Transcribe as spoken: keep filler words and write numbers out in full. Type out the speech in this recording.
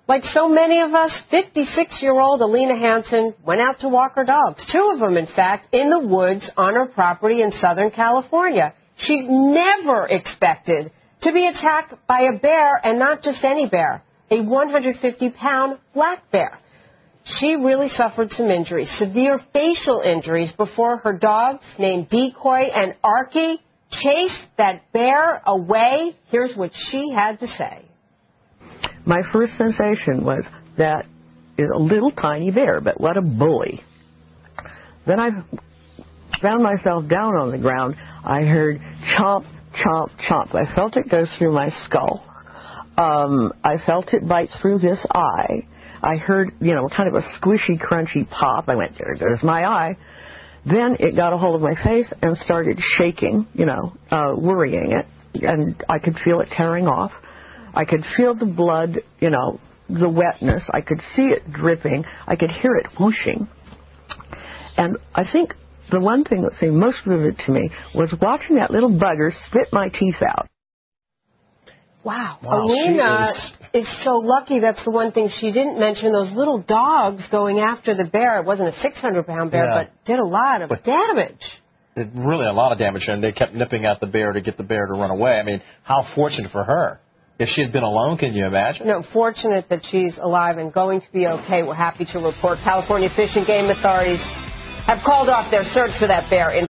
Like so many of us, fifty-six-year-old Alina Hansen went out to walk her dogs, two of them, in fact, in the woods on her property in Southern California. She never expected to be attacked by a bear, and not just any bear, a one hundred fifty pound black bear. She really suffered some injuries, severe facial injuries, before her dogs, named Decoy and Arky, chased that bear away. Here's what she had to say. My first sensation was that is a little tiny bear, but what a bully. Then I found myself down on the ground. I heard chomp, chomp, chomp. I felt it go through my skull. Um, I felt it bite through this eye. I heard, you know, kind of a squishy, crunchy pop. I went, there goes my eye. Then it got a hold of my face and started shaking, you know, uh, worrying it. And I could feel it tearing off. I could feel the blood, you know, the wetness. I could see it dripping. I could hear it whooshing. And I think the one thing that seemed most vivid to me was watching that little bugger spit my teeth out. Wow. Wow, Alina is... is so lucky. That's the one thing she didn't mention. Those little dogs going after the bear. It wasn't a six hundred pound bear, yeah. but did a lot of but damage. Did really a lot of damage, and they kept nipping at the bear to get the bear to run away. I mean, how fortunate for her. If she had been alone, can you imagine? No, fortunate that she's alive and going to be okay. We're happy to report California Fish and Game authorities have called off their search for that bear in